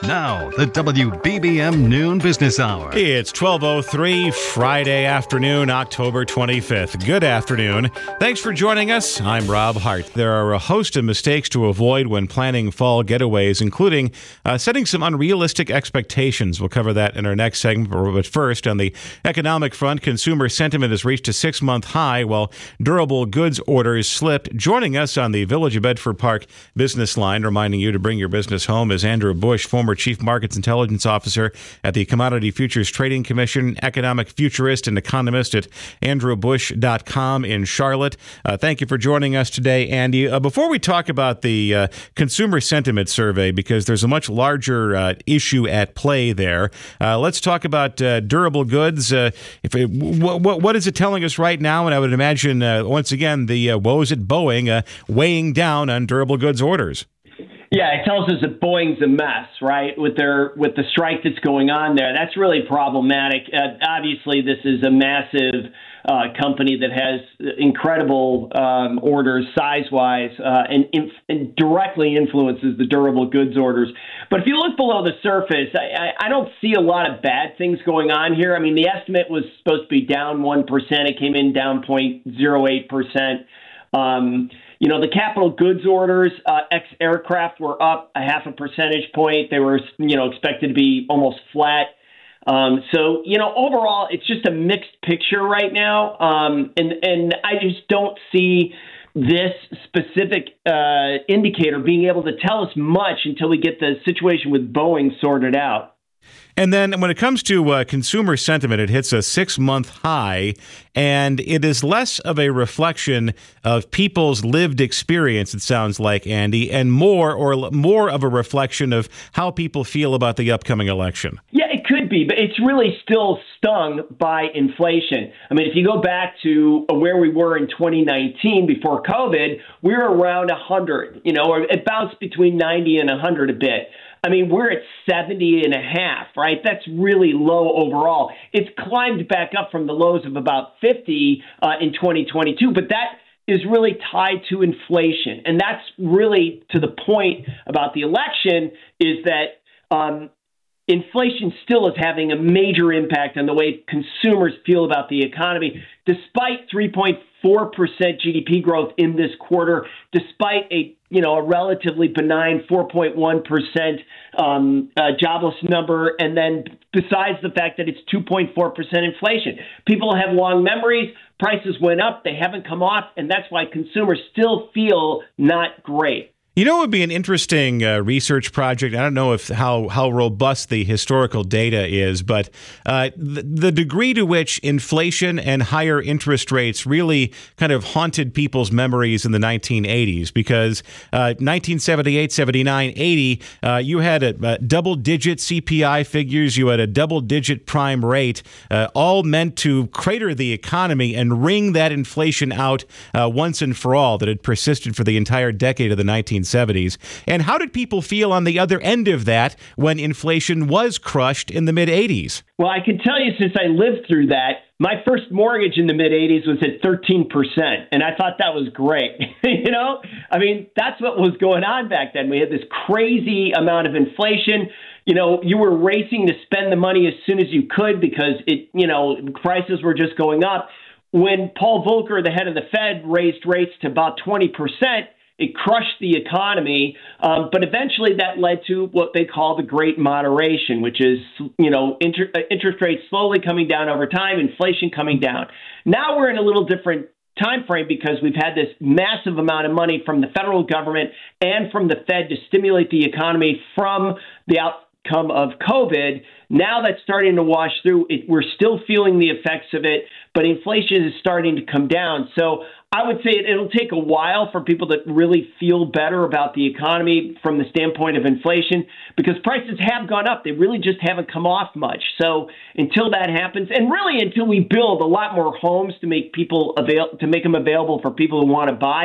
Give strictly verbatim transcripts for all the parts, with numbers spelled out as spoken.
Now, the W B B M Noon Business Hour. It's twelve oh three, Friday afternoon, October twenty-fifth. Good afternoon. Thanks for joining us. I'm Rob Hart. There are a host of mistakes to avoid when planning fall getaways, including uh, setting some unrealistic expectations. We'll cover that in our next segment. But first, on the economic front, consumer sentiment has reached a six-month high while durable goods orders slipped. Joining us on the Village of Bedford Park business line, reminding you to bring your business home, is Andrew Bush, former Chief Markets Intelligence Officer at the Commodity Futures Trading Commission, economic futurist and economist at andrew bush dot com in Charlotte. Uh, thank you for joining us today, Andy. Uh, before we talk about the uh, consumer sentiment survey, because there's a much larger uh, issue at play there, uh, let's talk about uh, durable goods. Uh, if it, w- w- what is it telling us right now? And I would imagine, uh, once again, the uh, woes at Boeing uh, weighing down on durable goods orders. Yeah, it tells us that Boeing's a mess, right? With their with the strike that's going on there, that's really problematic. Uh, obviously, this is a massive uh, company that has incredible um, orders size-wise uh, and, inf- and directly influences the durable goods orders. But if you look below the surface, I, I, I don't see a lot of bad things going on here. I mean, the estimate was supposed to be down one percent. It came in down zero point zero eight percent. Um, you know, the capital goods orders, uh, ex-aircraft were up a half a percentage point. They were, you know, expected to be almost flat. Um, so, you know, overall, it's just a mixed picture right now. Um, and, and I just don't see this specific uh, indicator being able to tell us much until we get the situation with Boeing sorted out. And then when it comes to uh, consumer sentiment, it hits a six-month high, and it is less of a reflection of people's lived experience, it sounds like, Andy, and more or more of a reflection of how people feel about the upcoming election. Yeah, it could be, but it's really still stung by inflation. I mean, if you go back to where we were in twenty nineteen before COVID, we were around one hundred, you know, or it bounced between ninety and one hundred a bit. I mean, we're at seventy and a half, right? That's really low overall. It's climbed back up from the lows of about fifty uh, in twenty twenty-two, but that is really tied to inflation. And that's really to the point about the election is that um, inflation still is having a major impact on the way consumers feel about the economy, despite three point four percent G D P growth in this quarter, despite a you know, a relatively benign four point one percent um, uh, jobless number. And then besides the fact that it's two point four percent inflation, people have long memories. Prices went up. They haven't come off. And that's why consumers still feel not great. You know, it would be an interesting uh, research project. I don't know if how, how robust the historical data is, but uh, the, the degree to which inflation and higher interest rates really kind of haunted people's memories in the nineteen eighties, because uh, nineteen seventy-eight, seventy-nine, eighty, uh, you had a, a double-digit C P I figures, you had a double-digit prime rate, uh, all meant to crater the economy and wring that inflation out uh, once and for all that had persisted for the entire decade of the nineteen seventies. And how did people feel on the other end of that when inflation was crushed in the mid-eighties? Well, I can tell you, since I lived through that, my first mortgage in the mid-eighties was at thirteen percent, and I thought that was great. you know, I mean, that's what was going on back then. We had this crazy amount of inflation. You know, you were racing to spend the money as soon as you could because it, you know, prices were just going up. When Paul Volcker, the head of the Fed, raised rates to about twenty percent, it crushed the economy, um, but eventually that led to what they call the Great Moderation, which is, you know, inter- interest rates slowly coming down over time, inflation coming down. Now we're in a little different time frame because we've had this massive amount of money from the federal government and from the Fed to stimulate the economy from the outcome of COVID. Now that's starting to wash through. It, we're still feeling the effects of it, but inflation is starting to come down. So I would say it, it'll take a while for people to really feel better about the economy from the standpoint of inflation, because prices have gone up. They really just haven't come off much. So until that happens, and really until we build a lot more homes to make people avail- to make them available for people who want to buy,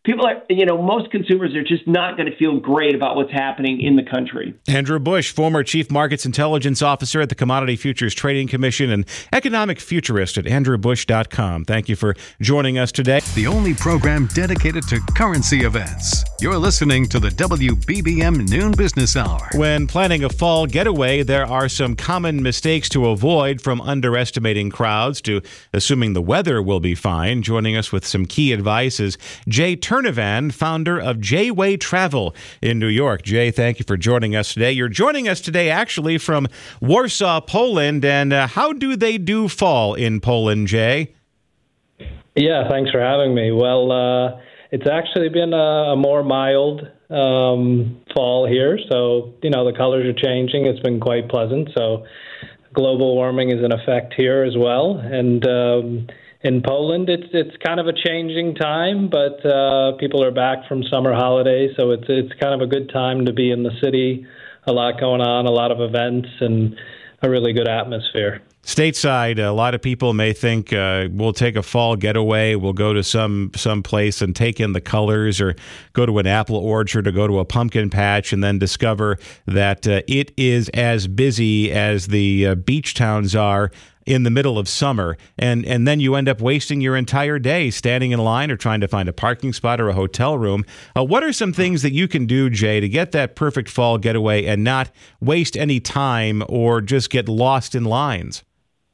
people are, you know, most consumers are just not going to feel great about what's happening in the country. Andrew Bush, former Chief Markets Intelligence Officer at the Commodity Futures Trading Commission and economic futurist at andrew bush dot com. Thank you for joining us today. The only program dedicated to currency events. You're listening to the W B B M Noon Business Hour. When planning a fall getaway, there are some common mistakes to avoid, from underestimating crowds to assuming the weather will be fine. Joining us with some key advice is Jay Turnavan, founder of J-Way Travel in New York. Jay, thank you for joining us today. You're joining us today actually from Warsaw, Poland. And uh, how do they do fall in Poland, Jay? Yeah, thanks for having me. Well, uh, it's actually been a, a more mild um, fall here. So, you know, the colors are changing. It's been quite pleasant. So global warming is in effect here as well. And um, in Poland, it's it's kind of a changing time, but uh, people are back from summer holidays. So it's it's kind of a good time to be in the city. A lot going on, a lot of events, and a really good atmosphere. Stateside, a lot of people may think uh, we'll take a fall getaway, we'll go to some some place and take in the colors, or go to an apple orchard, or go to a pumpkin patch, and then discover that uh, it is as busy as the uh, beach towns are in the middle of summer, and and then you end up wasting your entire day standing in line or trying to find a parking spot or a hotel room. Uh, what are some things that you can do, Jay, to get that perfect fall getaway and not waste any time or just get lost in lines?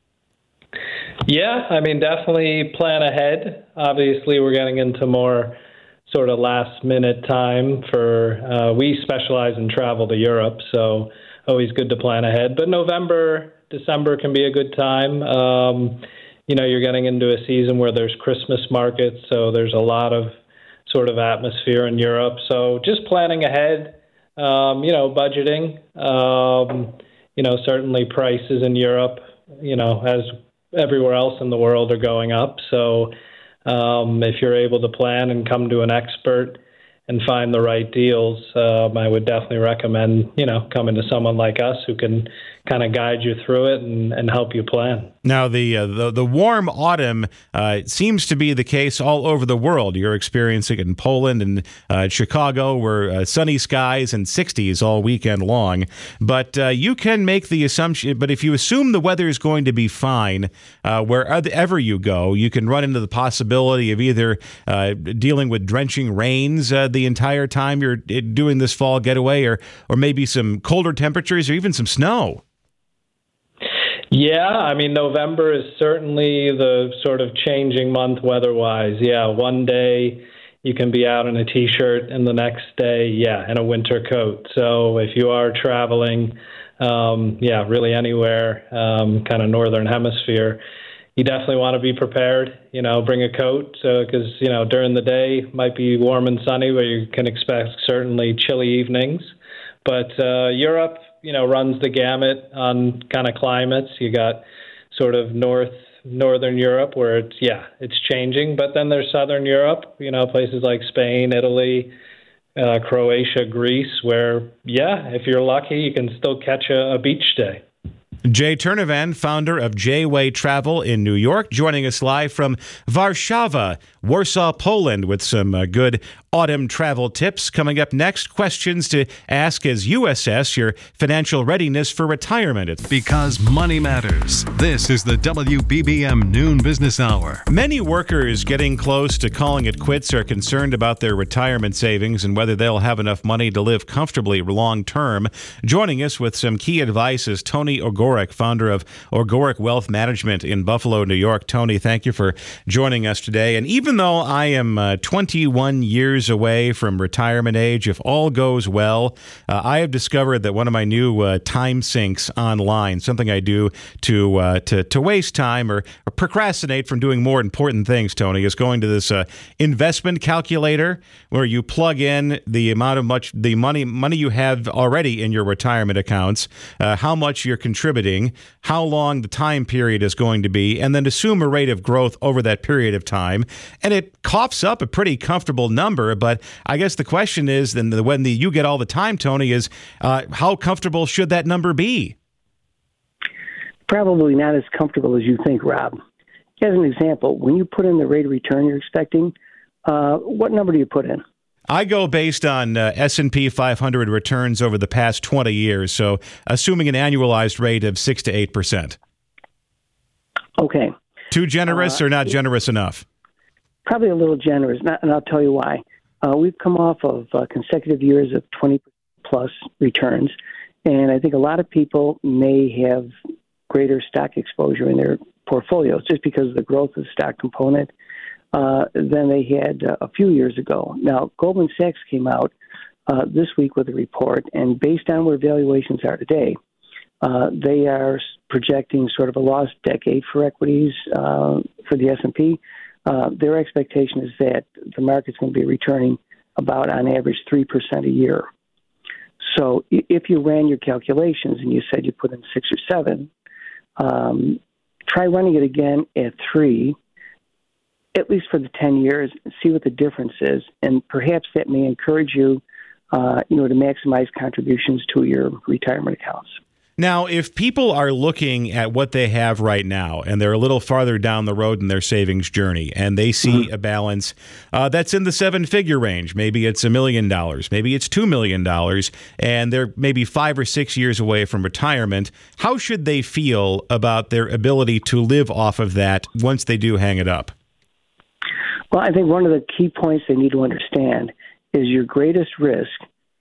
Yeah, I mean, definitely plan ahead. Obviously, we're getting into more sort of last-minute time for, uh, we specialize in travel to Europe, so always good to plan ahead. But November, December can be a good time. Um, you know, you're getting into a season where there's Christmas markets, so there's a lot of sort of atmosphere in Europe. So just planning ahead, um, you know, budgeting, um, you know, certainly prices in Europe, you know, as everywhere else in the world are going up. So um, if you're able to plan and come to an expert and find the right deals, um, I would definitely recommend, you know, coming to someone like us who can kind of guide you through it and, and help you plan. Now, the, uh, the the warm autumn uh, seems to be the case all over the world. You're experiencing it in Poland and uh, Chicago, where uh, sunny skies and sixties all weekend long. But uh, you can make the assumption, but if you assume the weather is going to be fine uh, wherever you go, you can run into the possibility of either uh, dealing with drenching rains uh, the entire time you're doing this fall getaway, or or maybe some colder temperatures, or even some snow. Yeah, I mean, November is certainly the sort of changing month weather-wise. Yeah, one day you can be out in a T-shirt, and the next day, yeah, in a winter coat. So if you are traveling, um, yeah, really anywhere, um, kind of northern hemisphere, you definitely want to be prepared. You know, bring a coat, so because you know during the day might be warm and sunny, where you can expect certainly chilly evenings. But uh, Europe, you know, runs the gamut on kind of climates. You got sort of north, northern Europe where it's, yeah, it's changing. But then there's southern Europe, you know, places like Spain, Italy, uh, Croatia, Greece, where, yeah, if you're lucky, you can still catch a, a beach day. Jay Turnavan, founder of J-Way Travel in New York, joining us live from Warszawa, Warsaw, Poland, with some uh, good autumn travel tips. Coming up next, questions to ask as you assess your financial readiness for retirement. It's because money matters. This is the W B B M Noon Business Hour. Many workers getting close to calling it quits are concerned about their retirement savings and whether they'll have enough money to live comfortably long term. Joining us with some key advice is Tony Ogorek, founder of Ogorek Wealth Management in Buffalo, New York. Tony, thank you for joining us today. And even though I am uh, twenty-one years away from retirement age, if all goes well, uh, I have discovered that one of my new uh, time sinks online, something I do to uh, to to waste time or, or procrastinate from doing more important things, Tony, is going to this uh, investment calculator where you plug in the amount of much the money money you have already in your retirement accounts, uh, how much you're contributing, how long the time period is going to be, and then assume a rate of growth over that period of time. And it coughs up a pretty comfortable number. But I guess the question is, then the, when the, you get all the time, Tony, is uh, how comfortable should that number be? Probably not as comfortable as you think, Rob. As an example, when you put in the rate of return you're expecting, Uh, what number do you put in? I go based on uh, S and P five hundred returns over the past twenty years, so assuming an annualized rate of six to eight percent. Okay. Too generous uh, or not generous enough? Probably a little generous, not, and I'll tell you why. Uh, we've come off of uh, consecutive years of twenty plus returns, and I think a lot of people may have greater stock exposure in their portfolios just because of the growth of the stock component uh, than they had uh, a few years ago. Now, Goldman Sachs came out uh, this week with a report, and based on where valuations are today, uh, they are projecting sort of a lost decade for equities uh, for the S and P. Uh, their expectation is that the market's going to be returning about, on average, three percent a year. So if you ran your calculations and you said you put in six or seven, um, try running it again at three, at least for the ten years, and see what the difference is. And perhaps that may encourage you, uh, you know, to maximize contributions to your retirement accounts. Now, if people are looking at what they have right now and they're a little farther down the road in their savings journey and they see mm-hmm. a balance uh, that's in the seven-figure range, maybe it's a million dollars, maybe it's two million dollars, and they're maybe five or six years away from retirement, how should they feel about their ability to live off of that once they do hang it up? Well, I think one of the key points they need to understand is your greatest risk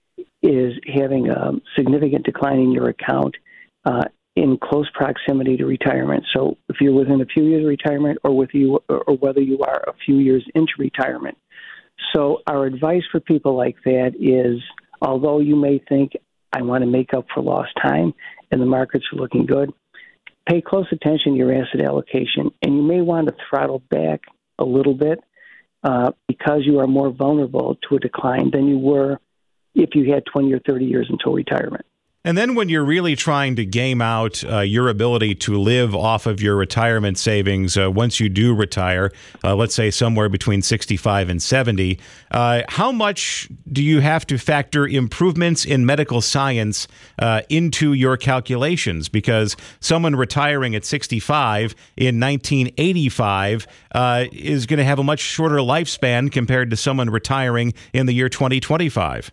is having a significant decline in your account Uh, in close proximity to retirement. So if you're within a few years of retirement or with you, or whether you are a few years into retirement. So our advice for people like that is, although you may think, I want to make up for lost time and the markets are looking good, pay close attention to your asset allocation. And you may want to throttle back a little bit uh, because you are more vulnerable to a decline than you were if you had twenty or thirty years until retirement. And then when you're really trying to game out uh, your ability to live off of your retirement savings uh, once you do retire, uh, let's say somewhere between sixty-five and seventy, uh, how much do you have to factor improvements in medical science uh, into your calculations? Because someone retiring at sixty-five in nineteen eighty-five uh, is going to have a much shorter lifespan compared to someone retiring in the year twenty twenty-five.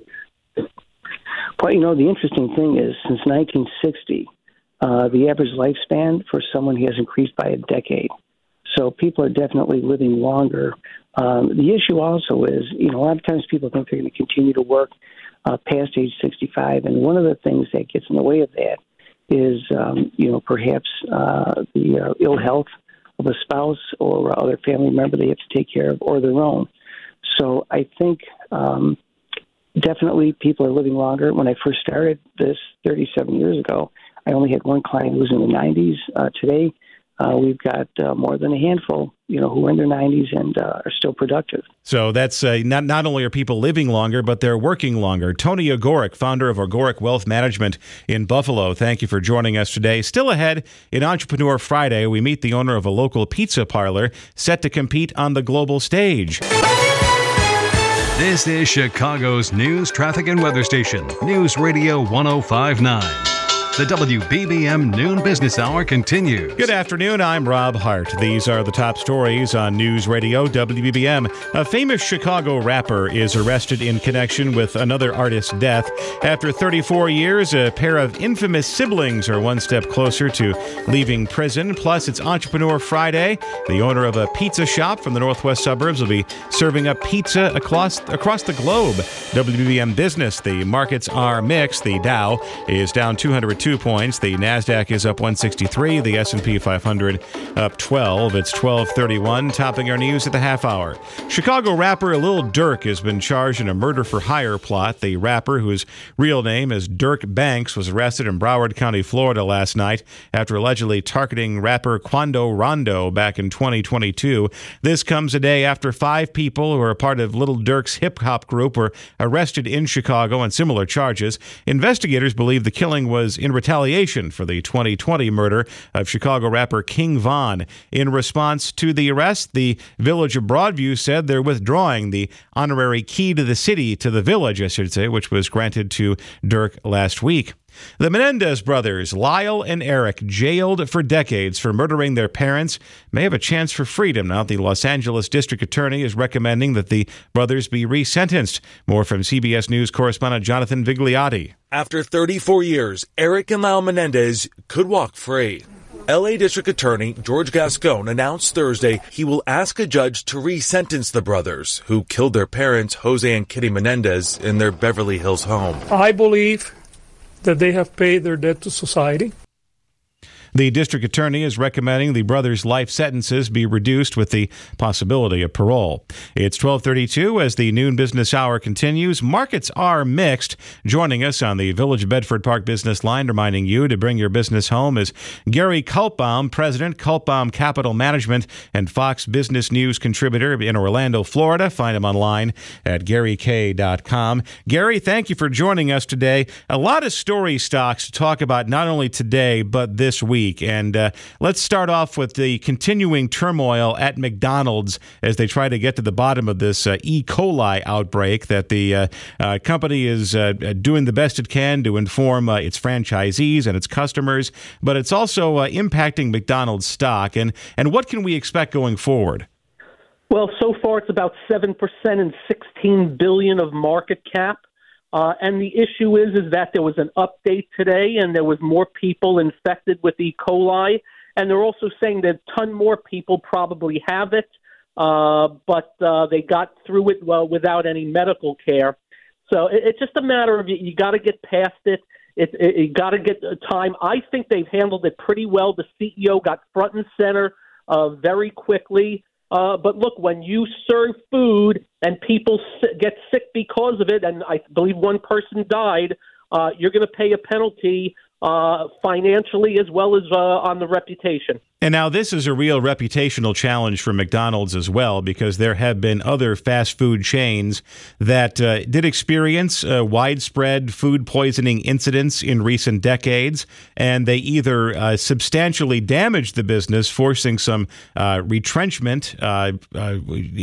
Well, you know, the interesting thing is, since nineteen sixty, uh, the average lifespan for someone has increased by a decade. So people are definitely living longer. Um, the issue also is, you know, a lot of times people think they're going to continue to work uh, past age sixty-five. And one of the things that gets in the way of that is, um, you know, perhaps uh, the uh, ill health of a spouse or other family member they have to take care of, or their own. So I think um, definitely people are living longer. When I first started this thirty-seven years ago, I only had one client who was in the nineties. Uh, today, uh, we've got uh, more than a handful, you know, who are in their nineties and uh, are still productive. So that's uh, not not only are people living longer, but they're working longer. Tony Agoric, founder of Agoric Wealth Management in Buffalo, thank you for joining us today. Still ahead in Entrepreneur Friday, we meet the owner of a local pizza parlor set to compete on the global stage. This is Chicago's news, traffic, and weather station, News Radio one oh five point nine. The W B B M Noon Business Hour continues. Good afternoon, I'm Rob Hart. These are the top stories on News Radio W B B M. A famous Chicago rapper is arrested in connection with another artist's death. After thirty-four years, a pair of infamous siblings are one step closer to leaving prison. Plus, it's Entrepreneur Friday. The owner of a pizza shop from the northwest suburbs will be serving up pizza across, across the globe. W B B M Business, the markets are mixed. The Dow is down two hundred two points. The NASDAQ is up one sixty-three. The S and P five hundred up twelve. It's twelve thirty-one. Topping our news at the half hour. Chicago rapper Lil Durk has been charged in a murder-for-hire plot. The rapper, whose real name is Dirk Banks, was arrested in Broward County, Florida last night after allegedly targeting rapper Quando Rondo back in twenty twenty-two. This comes a day after five people who are a part of Lil Durk's hip-hop group were arrested in Chicago on similar charges. Investigators believe the killing was in retaliation for the twenty twenty murder of Chicago rapper King Von. In response to the arrest, the Village of Broadview said they're withdrawing the honorary key to the city, to the village, I should say, which was granted to Dirk last week. The Menendez brothers, Lyle and Eric, jailed for decades for murdering their parents, may have a chance for freedom. Now, the Los Angeles District Attorney is recommending that the brothers be resentenced. More from C B S News correspondent Jonathan Vigliotti. After thirty-four years, Eric and Lyle Menendez could walk free. L A District Attorney George Gascon announced Thursday he will ask a judge to re-sentence the brothers who killed their parents, Jose and Kitty Menendez, in their Beverly Hills home. I believe that they have paid their debt to society. The district attorney is recommending the brothers' life sentences be reduced with the possibility of parole. It's twelve thirty-two as the noon business hour continues. Markets are mixed. Joining us on the Village of Bedford Park business line, reminding you to bring your business home, is Gary Kulpbaum, President, Kulpbaum Capital Management, and Fox Business News contributor in Orlando, Florida. Find him online at gary k dot com. Gary, thank you for joining us today. A lot of story stocks to talk about not only today, but this week. And uh, let's start off with the continuing turmoil at McDonald's as they try to get to the bottom of this uh, E. coli outbreak that the uh, uh, company is uh, doing the best it can to inform uh, its franchisees and its customers, but it's also uh, impacting McDonald's stock. And, and what can we expect going forward? Well, so far it's about seven percent and sixteen billion dollars of market cap. Uh, and the issue is, is that there was an update today and there was more people infected with E. coli. And they're also saying that a ton more people probably have it, uh, but uh, they got through it well without any medical care. So it, it's just a matter of you, you got to get past it. It, it you got to get time. I think they've handled it pretty well. The C E O got front and center uh, very quickly. Uh, but look, when you serve food and people si- get sick because of it, and I believe one person died, uh, you're going to pay a penalty uh, financially as well as uh, on the reputation. And now this is a real reputational challenge for McDonald's as well, because there have been other fast food chains that uh, did experience uh, widespread food poisoning incidents in recent decades, and they either uh, substantially damaged the business, forcing some uh, retrenchment uh, uh,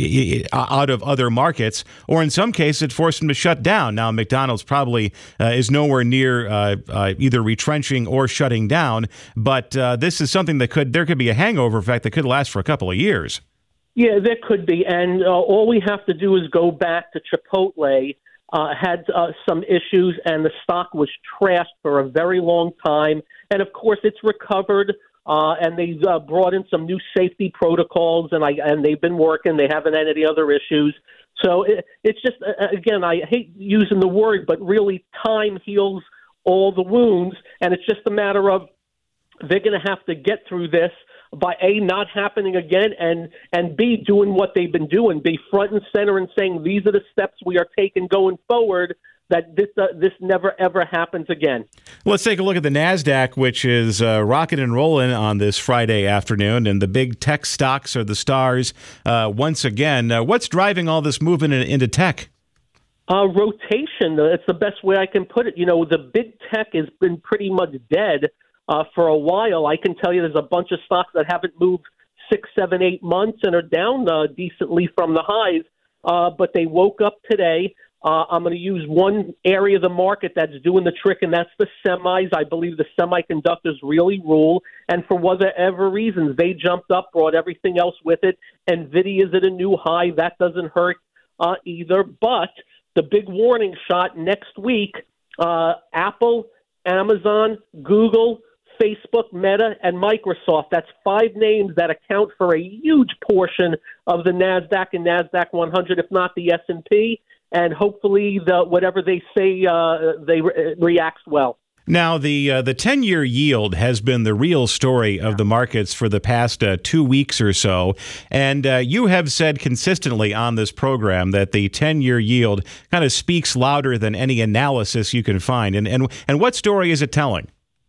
out of other markets, or in some cases it forced them to shut down. Now McDonald's probably uh, is nowhere near uh, uh, either retrenching or shutting down, but uh, this is something that could there could be a hangover effect that could last for a couple of years. Yeah, there could be. And uh, all we have to do is go back to Chipotle, uh, had uh, some issues, and the stock was trashed for a very long time. And, of course, it's recovered, uh, and they've uh, brought in some new safety protocols, and, I, and they've been working. They haven't had any other issues. So it, it's just, uh, again, I hate using the word, but really time heals all the wounds, and it's just a matter of they're going to have to get through this by A, not happening again, and, and B, doing what they've been doing, be front and center and saying these are the steps we are taking going forward, that this uh, this never, ever happens again. Let's take a look at the NASDAQ, which is uh, rocking and rolling on this Friday afternoon, and the big tech stocks are the stars uh, once again. Uh, what's driving all this movement in, into tech? Uh, rotation, it's the best way I can put it. You know, the big tech has been pretty much dead Uh, for a while. I can tell you there's a bunch of stocks that haven't moved six, seven, eight months and are down uh, decently from the highs, uh, but they woke up today. Uh, I'm going to use one area of the market that's doing the trick, and that's the semis. I believe the semiconductors really rule, and for whatever reasons, they jumped up, brought everything else with it. NVIDIA is at a new high. That doesn't hurt uh, either, but the big warning shot next week, uh, Apple, Amazon, Google, Facebook, Meta, and Microsoft. That's five names that account for a huge portion of the NASDAQ and NASDAQ one hundred, if not the S and P, and hopefully the whatever they say, uh, they re- reacts well. Now, the uh, the ten-year yield has been the real story of the markets for the past uh, two weeks or so, and uh, you have said consistently on this program that the ten-year yield kind of speaks louder than any analysis you can find. And and and what story is it telling?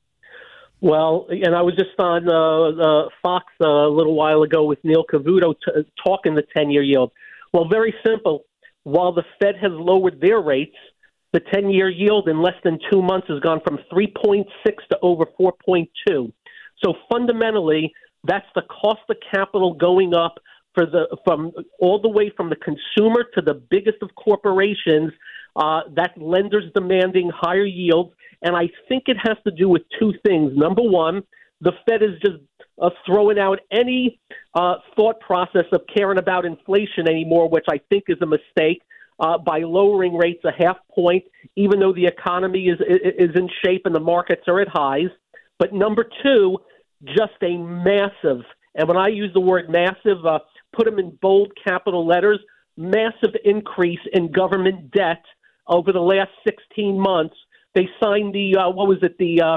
Well, and I was just on uh, uh, Fox uh, a little while ago with Neil Cavuto t- talking the ten-year yield. Well, very simple. While the Fed has lowered their rates, the ten-year yield in less than two months has gone from three point six to over four point two. So fundamentally, that's the cost of capital going up for the from all the way from the consumer to the biggest of corporations. Uh, that lenders demanding higher yields, and I think it has to do with two things. Number one, the Fed is just uh, throwing out any uh, thought process of caring about inflation anymore, which I think is a mistake, uh, by lowering rates a half point, even though the economy is is in shape and the markets are at highs. But number two, just a massive, and when I use the word massive, uh, put them in bold capital letters, massive increase in government debt over the last sixteen months. They signed the, uh, what was it, the uh,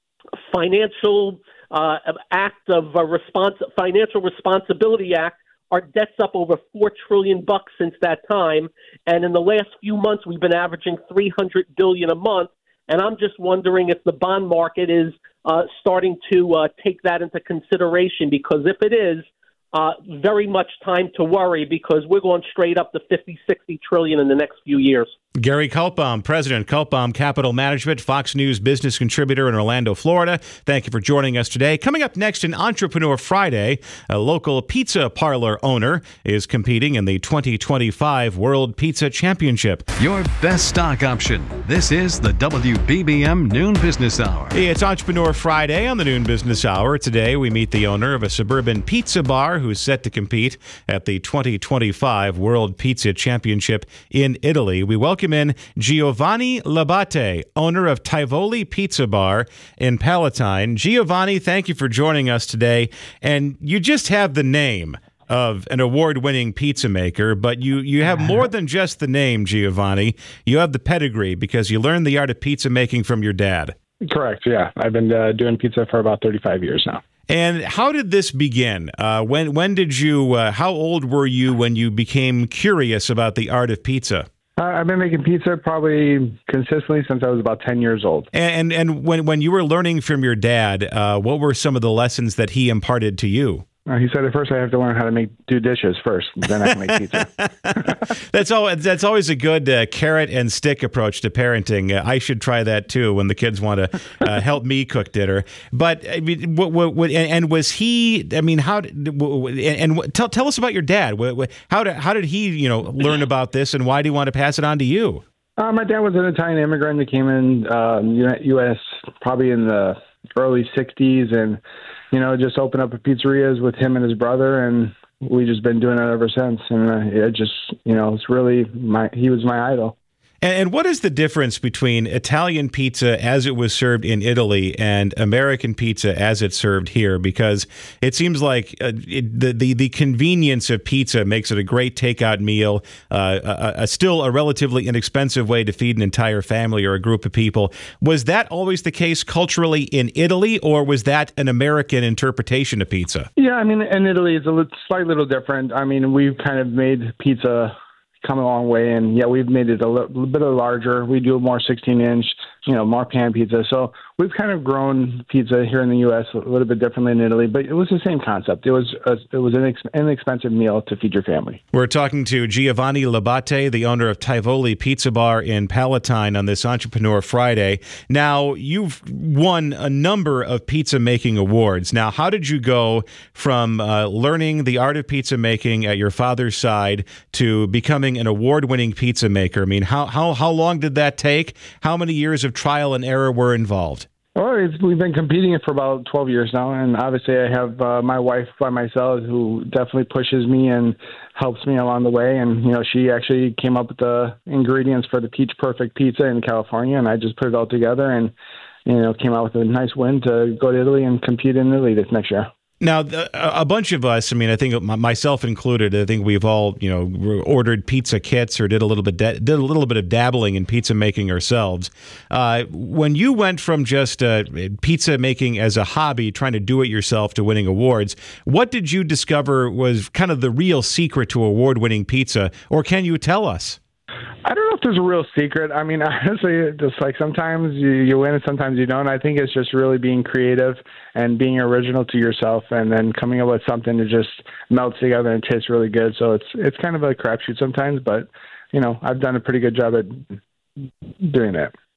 Financial uh, Act of uh, Respons- Financial Responsibility Act. Our debt's up over four trillion bucks since that time. And in the last few months, we've been averaging three hundred billion a month. And I'm just wondering if the bond market is uh, starting to uh, take that into consideration, because if it is, Uh, very much time to worry, because we're going straight up to fifty, sixty trillion in the next few years. Gary Kaltbaum, President, Kaltbaum Capital Management, Fox News business contributor in Orlando, Florida. Thank you for joining us today. Coming up next in Entrepreneur Friday, a local pizza parlor owner is competing in the twenty twenty-five World Pizza Championship. Your best stock option. This is the W B B M Noon Business Hour. It's Entrepreneur Friday on the Noon Business Hour. Today, we meet the owner of a suburban pizza bar who's set to compete at the twenty twenty-five World Pizza Championship in Italy. We welcome in Giovanni Labate, owner of Tivoli Pizza Bar in Palatine. Giovanni, thank you for joining us today. And you just have the name of an award-winning pizza maker, but you, you have more than just the name, Giovanni. You have the pedigree, because you learned the art of pizza making from your dad. Correct, yeah. I've been uh, doing pizza for about thirty-five years now. And how did this begin? Uh, when when did you, uh, how old were you when you became curious about the art of pizza? Uh, I've been making pizza probably consistently since I was about ten years old. And and, and when, when you were learning from your dad, uh, what were some of the lessons that he imparted to you? Uh, he said, at first I have to learn how to make do dishes first, then I can make pizza. that's, all, that's always a good uh, carrot and stick approach to parenting. Uh, I should try that too when the kids want to uh, help me cook dinner. But I mean, what, what, what, and, and was he? I mean, how? Did, and, and tell tell us about your dad. How did how did he you know learn about this, and why do you want to pass it on to you? Uh, my dad was an Italian immigrant that came in uh, U S probably in the early sixties, and you know, just opened up a pizzerias with him and his brother, and we just been doing it ever since. And uh, it just, you know, it's really my, he was my idol. And, and what is the difference between Italian pizza as it was served in Italy and American pizza as it's served here? Because it seems like uh, it, the, the the convenience of pizza makes it a great takeout meal, uh, a, a still a relatively inexpensive way to feed an entire family or a group of people. Was that always the case culturally in Italy, or was that an American interpretation of pizza? Yeah, I mean, in Italy, it's a little, slightly little different. I mean, we've kind of made pizza come a long way, and yeah, we've made it a little bit larger. We do more sixteen inch, you know, more pan pizza. So we've kind of grown pizza here in the U S a little bit differently in Italy, but it was the same concept. It was a, it was an inex- inexpensive meal to feed your family. We're talking to Giovanni Labate, the owner of Tivoli Pizza Bar in Palatine, on this Entrepreneur Friday. Now, you've won a number of pizza making awards. Now, how did you go from uh, learning the art of pizza making at your father's side to becoming an award-winning pizza maker? I mean, how how how long did that take? How many years of trial and error were involved? Well, it's, we've been competing for about twelve years now, and obviously I have uh, my wife by my side who definitely pushes me and helps me along the way. And, you know, she actually came up with the ingredients for the Peach Perfect Pizza in California, and I just put it all together and, you know, came out with a nice win to go to Italy and compete in Italy this next year. Now, a bunch of us, I mean, I think myself included, I think we've all, you know, ordered pizza kits or did a little bit da- did a little bit of dabbling in pizza making ourselves. Uh, when you went from just uh, pizza making as a hobby, trying to do it yourself, to winning awards, what did you discover was kind of the real secret to award-winning pizza, or can you tell us? I don't know if there's a real secret. I mean, honestly, just like sometimes you, you win and sometimes you don't. I think it's just really being creative and being original to yourself, and then coming up with something that just melts together and tastes really good. So it's it's kind of a crapshoot sometimes, but, you know, I've done a pretty good job at doing that.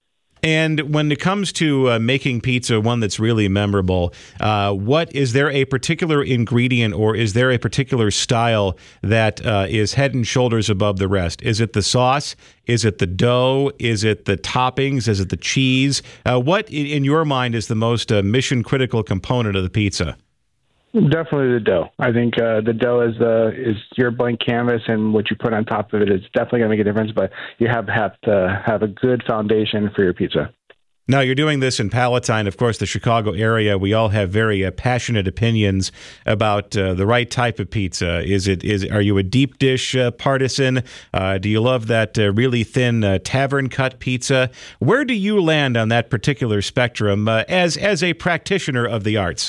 And when it comes to uh, making pizza, one that's really memorable, uh, what is there a particular ingredient or is there a particular style that uh, is head and shoulders above the rest? Is it the sauce? Is it the dough? Is it the toppings? Is it the cheese? Uh, what, in your mind, is the most uh, mission-critical component of the pizza? Definitely the dough. I think uh, the dough is the is your blank canvas, and what you put on top of it is definitely going to make a difference. But you have, have to have a good foundation for your pizza. Now, you're doing this in Palatine, of course, the Chicago area. We all have very uh, passionate opinions about uh, the right type of pizza. Is it? Is are you a deep dish uh, partisan? Uh, do you love that uh, really thin uh, tavern cut pizza? Where do you land on that particular spectrum uh, as as a practitioner of the arts?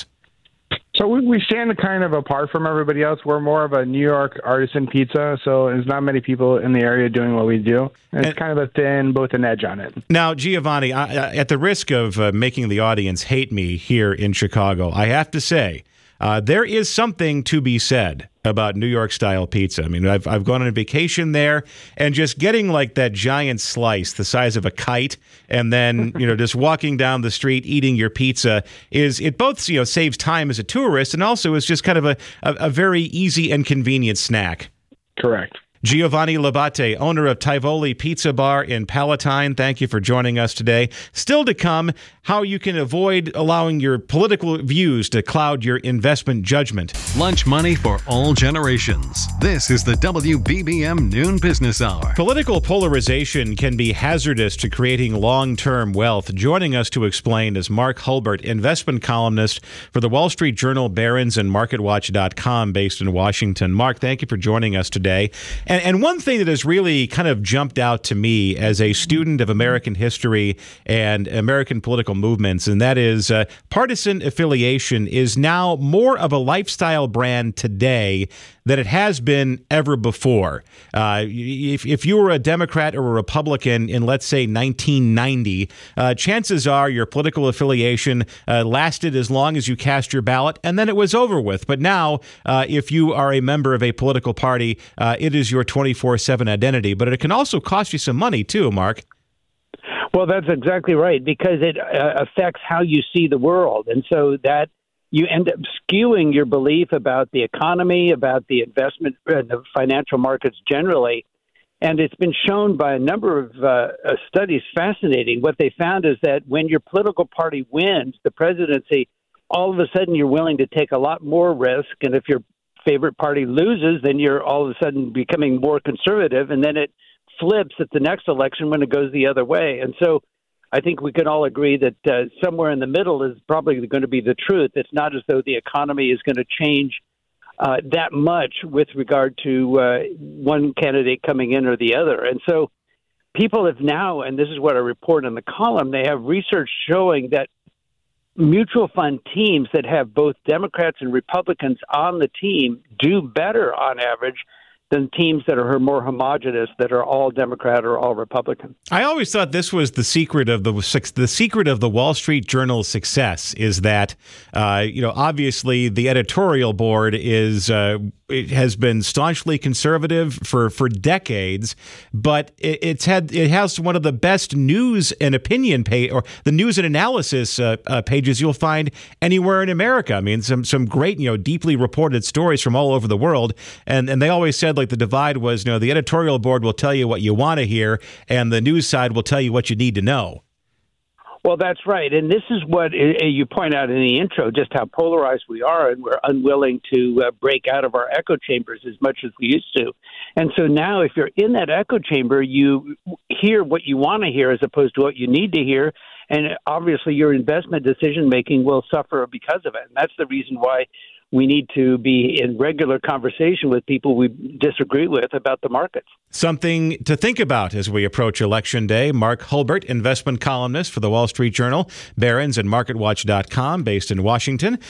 So we, we stand kind of apart from everybody else. We're more of a New York artisan pizza, so there's not many people in the area doing what we do. And it's and, kind of a thin, both an edge on it. Now, Giovanni, I, at the risk of uh, making the audience hate me here in Chicago, I have to say, Uh, there is something to be said about New York-style pizza. I mean, I've I've gone on a vacation there, and just getting like that giant slice the size of a kite, and then you know just walking down the street eating your pizza is it both you know saves time as a tourist, and also is just kind of a a, a very easy and convenient snack. Correct. Giovanni Labate, owner of Tivoli Pizza Bar in Palatine, thank you for joining us today. Still to come, how you can avoid allowing your political views to cloud your investment judgment. Lunch money for all generations. This is the W B B M Noon Business Hour. Political polarization can be hazardous to creating long-term wealth. Joining us to explain is Mark Hulbert, investment columnist for the Wall Street Journal, Barron's, and Market Watch dot com based in Washington. Mark, thank you for joining us today. And, and one thing that has really kind of jumped out to me as a student of American history and American political movements, and that is uh, partisan affiliation is now more of a lifestyle brand today than it has been ever before. Uh, if, if you were a Democrat or a Republican in, let's say, nineteen ninety, uh, chances are your political affiliation uh, lasted as long as you cast your ballot, and then it was over with. But now, uh, if you are a member of a political party, uh, it is your twenty-four seven identity. But it can also cost you some money, too, Mark. Well, that's exactly right, because it uh, affects how you see the world. And so that you end up skewing your belief about the economy, about the investment, uh, the financial markets generally. And it's been shown by a number of uh, studies, fascinating. What they found is that when your political party wins the presidency, all of a sudden you're willing to take a lot more risk. And if your favorite party loses, then you're all of a sudden becoming more conservative. And then it flips at the next election when it goes the other way. And so I think we can all agree that uh, somewhere in the middle is probably going to be the truth. It's not as though the economy is going to change uh, that much with regard to uh, one candidate coming in or the other. And so people have now, and this is what I report in the column, they have research showing that mutual fund teams that have both Democrats and Republicans on the team do better on average than teams that are more homogenous, that are all Democrat or all Republican. I always thought this was the secret of the the secret of the Wall Street Journal's success is that, uh, you know, obviously the editorial board is uh, it has been staunchly conservative for, for decades, but it, it's had it has one of the best news and opinion page or the news and analysis uh, uh, pages you'll find anywhere in America. I mean, some some great, you know, deeply reported stories from all over the world, and and they always said, like, the divide was, you know, the editorial board will tell you what you want to hear, and the news side will tell you what you need to know. Well, that's right. And this is what uh, you point out in the intro, just how polarized we are, and we're unwilling to uh, break out of our echo chambers as much as we used to. And so now if you're in that echo chamber, you hear what you want to hear as opposed to what you need to hear. And obviously your investment decision-making will suffer because of it. And that's the reason why we need to be in regular conversation with people we disagree with about the markets. Something to think about as we approach Election Day. Mark Hulbert, investment columnist for the Wall Street Journal, Barron's, and Market Watch dot com, based in Washington.